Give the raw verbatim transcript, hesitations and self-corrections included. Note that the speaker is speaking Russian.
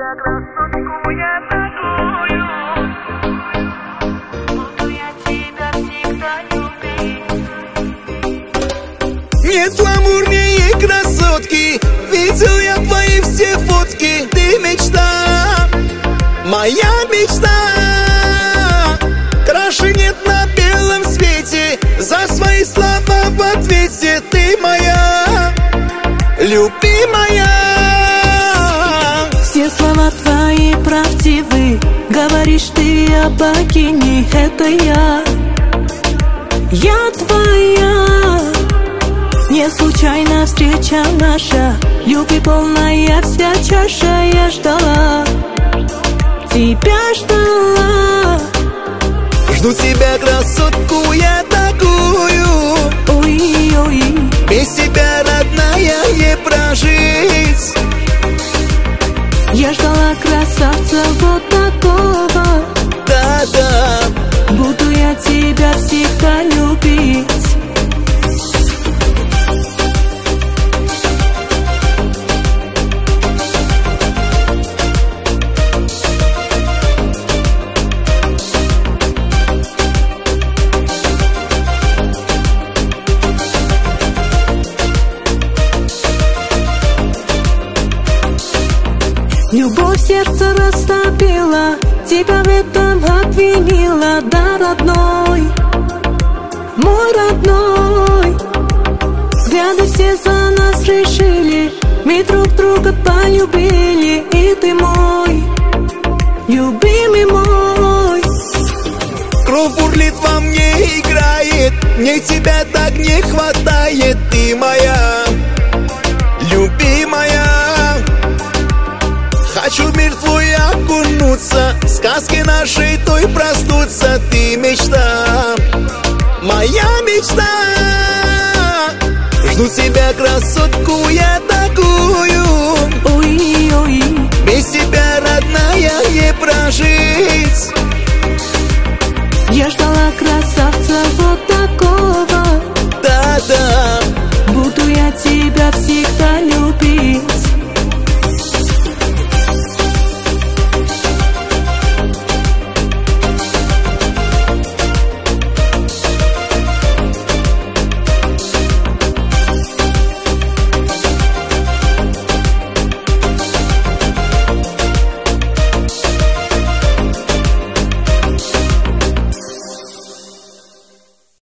тебя красотку я такую, буду я тебя всегда любить. Нет гламурнее красотки, видел я твои все фотки. Ты мечта, моя мечта. Краше нет на белом свете, за свои слова в ответе. Ты моя, любимая. Все слова твои правдивы, говоришь ты о богине. Это я, я твоя. Не случайно встреча наша, любви полная вся чаша. Я ждала, тебя ждала. Жду тебя, красотку, я такую. Ой-ой-ой, без тебя, родная, не прожить. я ждала красавца вот такого. Да-да, буду я тебя всегда любить. Любовь сердце растопила, тебя в этом обвинила. Да, родной, мой родной, взгляды все за нас решили, мы друг друга полюбили. И ты мой, любимый мой. кровь бурлит во мне, играет, мне тебя так не хватает. Ты моя, любимая. Хочу в мир твой окунуться, сказки нашей той проснуться. Ты мечта, моя мечта. Жду тебя, красотку, я такую. Ой-ой-ой, без тебя, родная, не прожить. я ждала красавца вот такого. Да-да, буду я тебя всегда